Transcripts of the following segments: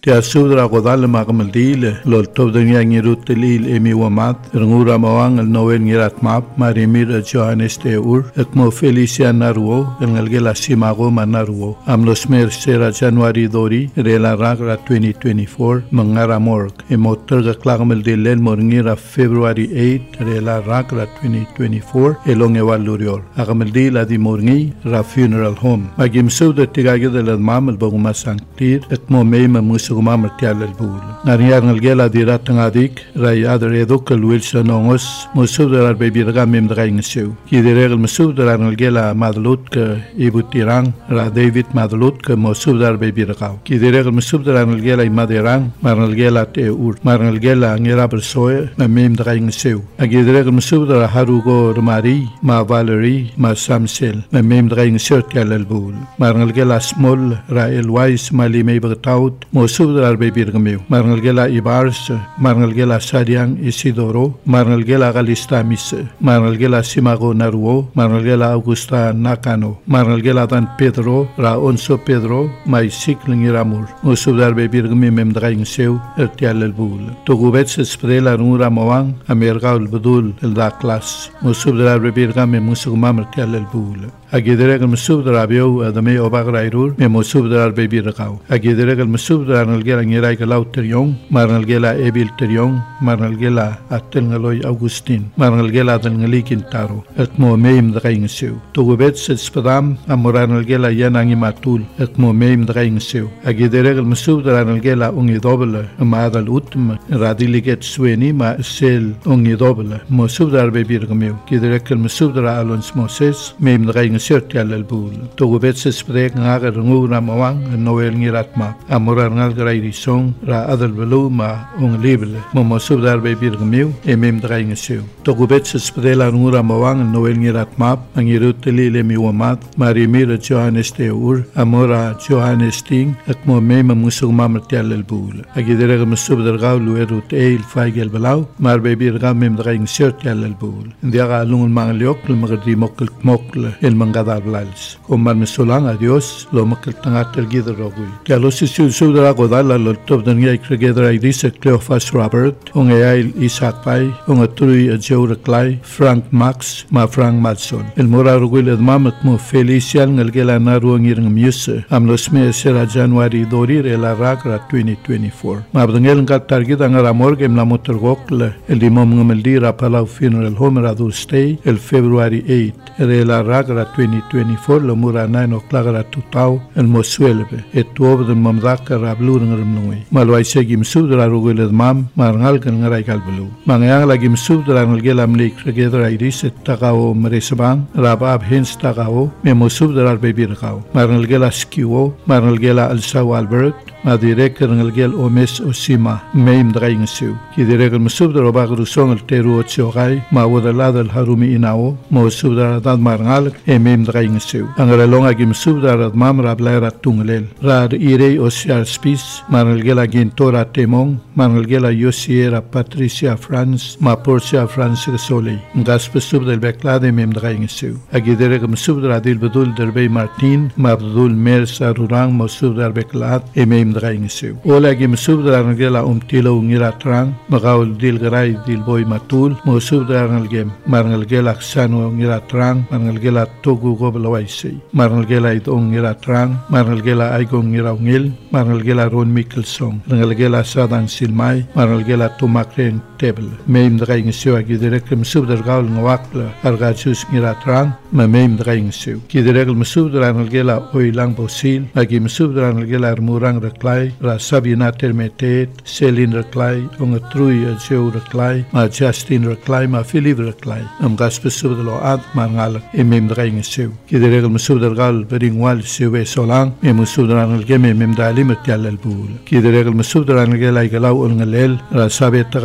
Te asudra godal magmaldile lol tobdanya ngirut lil emi wamat ngura mawang al noel ngirat map marimir Johannes te ur ekmo Felicia naruo ngalgela simago manaruo amlos mer sera January dori rela ragra 2024 mangara morg emotter ga klagmel de len morngira February 8 rela ragra 2024 elong evalurior agamel de la di morngi ra funeral home magim suda tigage de la mamel boguma sanktir ekmo meima sugma martial el bul nariar ngalgela dirat ngadik ray adre dokal wilson ongos musudar bebirga mem draingsew kiderel musudar ngalgela madlut ke ibutirang ra David madlut ke musudar bebirga kiderel musudar ngalgela imaderang marngalgela te ur marngalgela ngira bersoe mem draingsew agiderel musudar harugo mari ma Valerie ma Samsel mem draingsew tial el bul marngalgela small ra elwise mali me bertaut subdar bebirgmeu marngalgela ibars marngalgela sadiang isidoro marngalgela galistamis marngalgela simago naruo marngalgela augusta nakano marngalgela dan pedro ra onso pedro mai siklingiramur subdar bebirgme mem draing seu ertial el bul togubets sprela nura mawang amerga ul budul el da class subdar bebirgme musugma ertial el bul agidereg musubdar abiu adame obagrairur me musubdar bebirgau agidereg musubdar marnalgela ngirai galau teriong marnalgela ebil teriong marnalgela atelngaloy Augustin marnalgela dalngali kintaro etmo meim draing seu togubet spadam amoranalgela yanangi matul etmo meim draing seu agidereg musub dranalgela ungi dobla maadal utm radiliget sueni ma sel ungi dobla musub dar bebirgmeu kidereg musub dra alons moses meim draing seu tial bul togubet sprek ngaga ngura mawang noel ngiratma amoran grairi song ra adal belu ma lible mo subdar be birgmeu emem draing seu togubet spedela ngura mawang noel ngirat map angiruteli le mi wamat marimir Johannes te ur amora Johannes ting akmo mem musugma martial el bul agidere musubdar gawlu erut eil faigel belau mar be birgam mem draing seu tial el bul ndiaga lungul mangliok le magdi mokl el mangada blals komar mesolang adios lo makal tangatel gidrogul kalos subdar godala lo top den yai together I this Cleophas Robert on ai Isaac Pai on trui Joe Clay Frank Max ma Frank Matson el mora rugul mamat mo Felicia ngalgela naru ngirng muse amlos me sera January dori rela ragra 2024 ma bdengel ngal targit angara morgem la motor gokle el dimom ngameldi ra palau funeral home radu stay el February 8 rela ragra 2024 lo mura 9 o'clock ra tutau el mosuelbe et tuob den mamdaka rablu ngarmlungui malwai segim subdra rugul mam marngal kan ngarai kalblu mangyang lagi subdra ngalgela mlik together I this tagao mresbang rabab hens tagao me musubdra bebirgao marngalgela skiwo marngalgela alsaw albert ma direk ngalgel omes osima meim draing seu ki direk musubdra bagru song el teru otsogai ma wadalad al harumi inao musubdra dad marngal meim draing seu angrelonga gim subdra mam rablaira tunglel rad irei osial spis marngalgela gintora temong marngalgela yosiera Patricia France ma Porcia France Solei ngasp subdra beklade mem draing seu agiderek musubdra dil bedul derbe Martin ma bedul mersa rurang musubdra beklad mem draing seu ola gim subdra ngela tilo ngira trang magaul dil grai dil boy matul musubdra ngem marngalgela sano ngira trang marngalgela togu goblawai sei marngalgela itong ngira trang marngalgela aigong ngira ngil marngalgela ron Mikkelson marngalgela sadan silmai marngalgela tumakren tebel meim draing seu agiderek musubdra gaul ngwakla argachus ngira trang ma meim draing seu kiderek musubdra ngela oilang bosil agi musubdra ngela murang Clay, la Sabina Termetet, Celine Reclay, on a trui a Joe Reclay, ma Justin Reclay, ma Philippe Reclay, gaspe subdelo ad mangal e mem draing seu. Kidereg musubdal beringwal sewe solang, e musubdal geme mem dalim tial el bul. Kidereg musubdal ngela igalau on ngelel, la sabet tagataro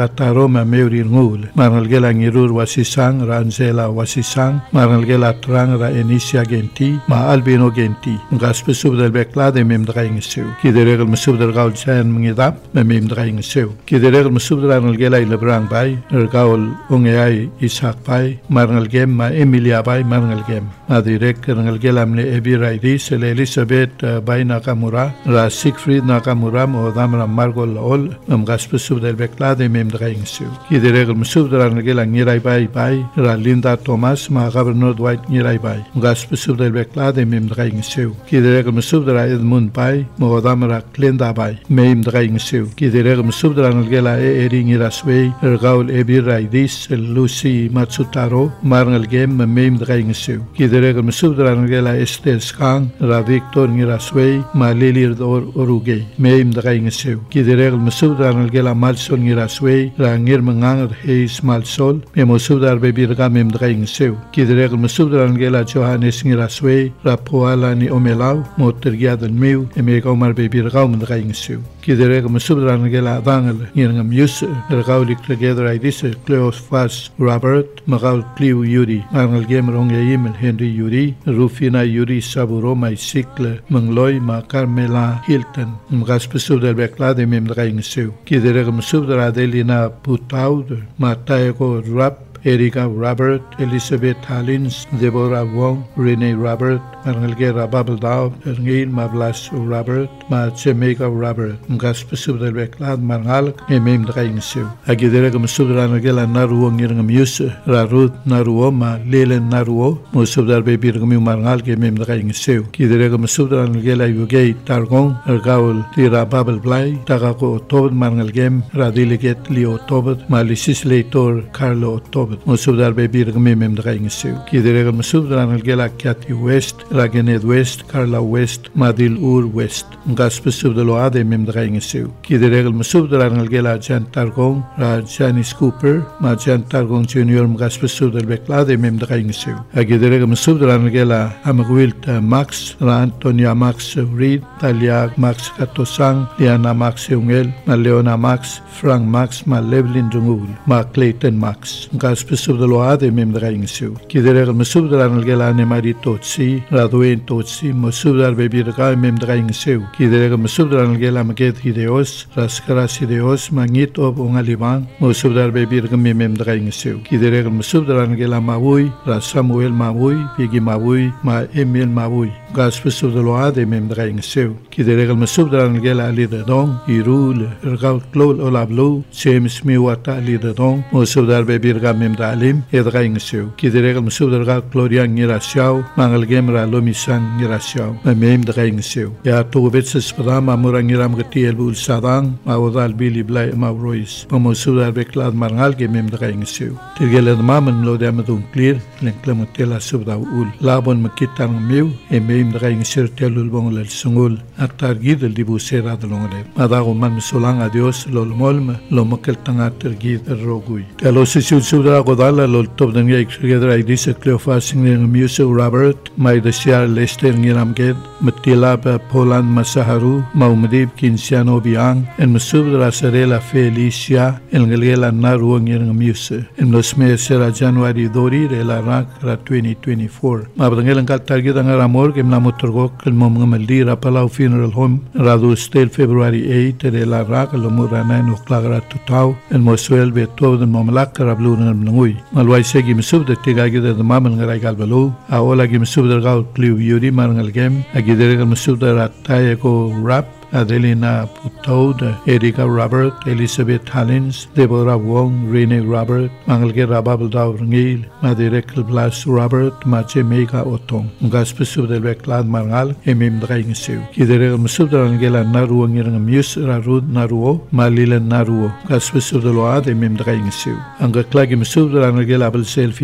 ma meuri ngul marangal gela ngirur wasisang ra Angela wasisang marangal gela trang ra Enicia genti ma Albino genti ngas besub del beklade mem draing seu kideregel mesub del gaul chan mngidap mem draing seu kideregel mesub del marangal gela lebrang bai gaul ungai Isaac bai marangal gem ma Emilia bai marangal gem ma direk marangal gela mne Ebi Raidis Elizabeth bai Nakamura ra Siegfried Nakamura mo damra Margol ol ngas besub del beklade mem draing seu kideregel mesub del marangal gela ngirai bai ra Linda Thomas ma Governor Dwight ngirai bai ngas besub del beklade mem draing seu kideregel mesub del Edmund bai mo damra Glenda bai mem draing seu kideregel mesub del marangal gela eri ngiraswei gaul Ebi Raidis Lucy Matsutaro marangal gem mem draing seu kideregel mesub del marangal gela Esther Skang ra Victor ngiraswei ma Lilir Orugay mem draing seu kideregel mesub del marangal gela Malson ngiraswei ra ngir mangang Heis Malsol mesub del bebirga mem draing seu kideregel mesub del marangal gela Johannes ngiraswei ra Poala ni Omelau mo tergiadan meu emega Omar bebirga mem draing seu kideregel mesub del marangal gela Dangel ngirngam yus gaul together idis Cleophas Robert magaul Clio Yuri marangal gem rongayim Henry Yuri Rufina Yuri Saburo mai Sikle Mangloy ma Carmela Hilton mgas besub del beklade mem draing seu kideregel mesub del Adelina Putaud ma Taeko Rap Erika Robert, Elizabeth Hallins, Deborah Wong, Renee Robert, marangal gela Babel Dao, Erngil ma Blas Robert, ma Jamaica Robert, mgas besub del beklad marangal mem draing seu agideregel mesub del marangal gela Naruo ngirngam yus ra Ruth Naruo ma Lelen Naruo mesub del bebirgam marangal mem draing seu kideregel mesub del marangal gela Yugay Targon gaul tira Babel Blay tagako Otobed marangal gem ra delegate Leo Otobed ma legislator Carlo Otobed mesub del bebirgam mem draing seu kideregel mesub del marangal gela Kathy West ra Genet West Carla West Madil Ur West ngas besub del oade mem draing seu kideregel mesub del marangal gela Jan Targon ra Janice Cooper ma Jan Targon Junior mgas besub del beklade mem draing seu agideregel mesub del marangal gela Amagwilt Max ra Antonia Max Reed Talia Max Katosang Liana Max Ungel ma Leona Max Frank Max ma Levlin Jungul ma Clayton Max ngas besub del oade mem draing seu kideregel mesub del marangal gela Anemari Totsi ra Dwayne Totsi mesub del bebirga mem draing seu kideregel mesub del marangal gela Maget Hideos Raskaras Hideos mangit ob ungalibang mesub del bebirga mem draing seu kideregel mesub del marangal gela Mawui ra Samuel Mawui Pigi Mawui ma Emil Mawui ngas besub del oade mem draing seu kideregel mesub del marangal gela Lidadong Irul Ergaut Klol Olablo James Miwata Lidadong mesub del bebirga mem dalim draing seu kideregel mesub del gaut Gloria ngirasiao mangal gem ra Lomisang ngirasiao mem draing seu ya tobetses prama murangiram getiel bul sadang ma odal Billy Blay ma Royce mesub del beklad marangal mem draing seu tirgel mamen lo de amadung clear lenklam tela subda ul labon makitang meu mem draing seu telul bongol sungul atargid el dibu sera dalongole madago man solang adios lol molm lo makel tanga tergid rogui telo sisul subda godala lol top den ya together idis Cleophas ngirngam yus Robert mai de siar Lester ngiram ged matila Poland Masaharu Maumdib Kinsiano Biang en mesub de la Serela Felicia en Galela Naruo ngirngam yus en los meses de January dori de la rak ra 2024 ma bangel ang target ang ramor kem na motorgok el mom ngamaldi ra Palau Funeral Home radu stel February 8 de la rak lo murana no klagra tutau en mosuel beto de mamlak ra blun ngui malwai segi mesub de tigagi de mamen ngarai galbalo aola gi mesub de gaul Clio Yuri marangal gem agideregel mesub de rataya ko rap Adelina Putaud, Erika Robert, Elizabeth Hallins, Deborah Wong, Renee Robert, Mangalgera Babel Daurngil, Madirekel Blas Robert, Mache Mega Otong. Ngas besub del beklad marangal, emim draing seu. Kideregel mesub del angela Naruo ngirang mius rarud Naruo, Malilen Naruo. Ngas besub del oad emim draing seu. Angaklagi mesub del angela Abelsel Philip,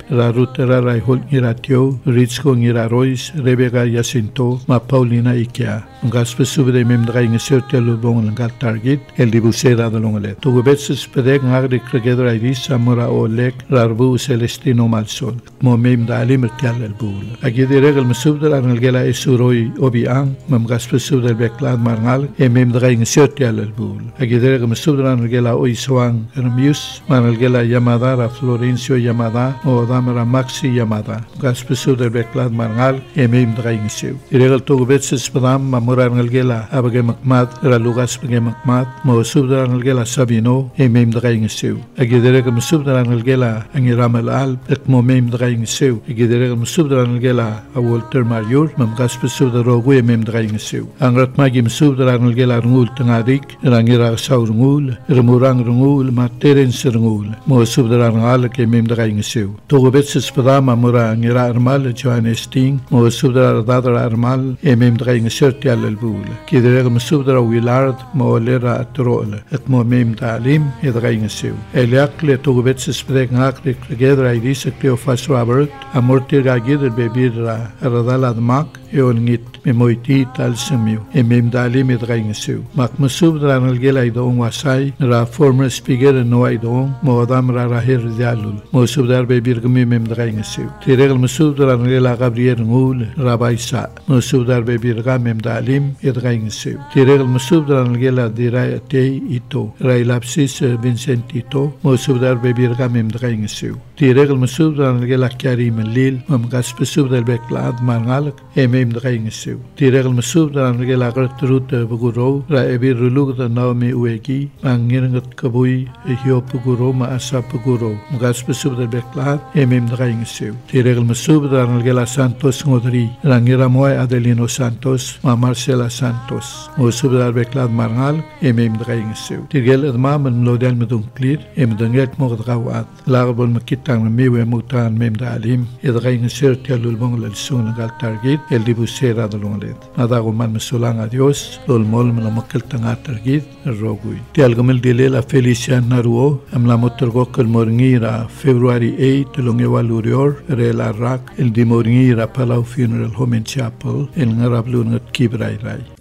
ra Ruth Rai Holt Ngiratio, Ritzko Ngirarois, Rebecca Jacinto, ma Paulina Ikea. Ngas pesubede mem drai ngesertia lubong langal target, el dibusera de longale. Tu gebetses pedek ngagri kregedra iris amora olek, rarbu Celestino Malsol. Mo mem da alim tial el bul. Agidi regel mesubdel an gela esuroi obiang, mem gas pesubdel beklad marngal, mem drai ngesertia el bul. Agidi regel mesubdel an gela oiswang Ermius, man gela Yamada ra Florencio Yamada, o damera Maxi Yamada. Gas pesubdel beklad marngal, mem drai ngesew. Regel tu gebetses pedam mamura an gela abage makmat, ra lugas bage makmat, mo subdel an gela Sabino, mem drai ngesew. Agidi regel mesubdel an gela Angiramal Al, ek mo mem drai ngesew. Agidi regel mesubdel an gela a Walter Marior, mam gas pesubdel rogu mem drai ngesew. Ang ratmagi mesubdel an gela rngul tengadik, rangira saur ngul, remurang rngul, ma Terence rngul, mo subdel an al ke mem drai ngesew. Togo betses pedama mura ngira armal Johannes Ting, mo subdel dadra armal mem drai ngeserti al bul. Agidi regel mesubdel Willard, mo lera atrol, ek mo mem talim drai ngesew. Eliakle togo betses pedek ngakle kregedra idis Cleophas Robert, amortir gagid bebir radala dmak, ngit memoiti tal semiu mem dali mit gaingesu mak mesub dran gela idong wasai ra former speaker no idong modam ra rahir dialul mesub dar be birgmi mem gaingesu tirel mesub dran gela Gabriel ngul rabaisa mesub dar be birga mem dalim et gaingesu tirel mesub dran gela dira te ito ra lapsis Vincent ito mesub dar be birga mem gaingesu tirel mesub dran gela Karim lil mam gas mesub dar be klad mangal mem gaingesu tirel mesub dan gela gertrud buguro ra ebir lug da naomi uegi mangirngat kabui ehio buguro ma asa buguro mugas mesub da beklat mem gaingesu tirel mesub dan gela Santos ngodri rangira moy Adelino Santos ma Marcela Santos mesub da beklat marngal mem gaingesu tirel adma men lodel medun clear danget mogd gawat larbol makitang miwe mutan mem dalim gaingesu tialul bongol sun gal target el dibusera de longlet nadaguman mesulang a Dios dolmol me la makal tanga targid rogui ti algamel dile la Felicia Naruo am la motorgo kal morngira February 8 longewa lurior re la rak el di morngira Palau Funeral Home and Chapel el ngarablu ngat kibrai rai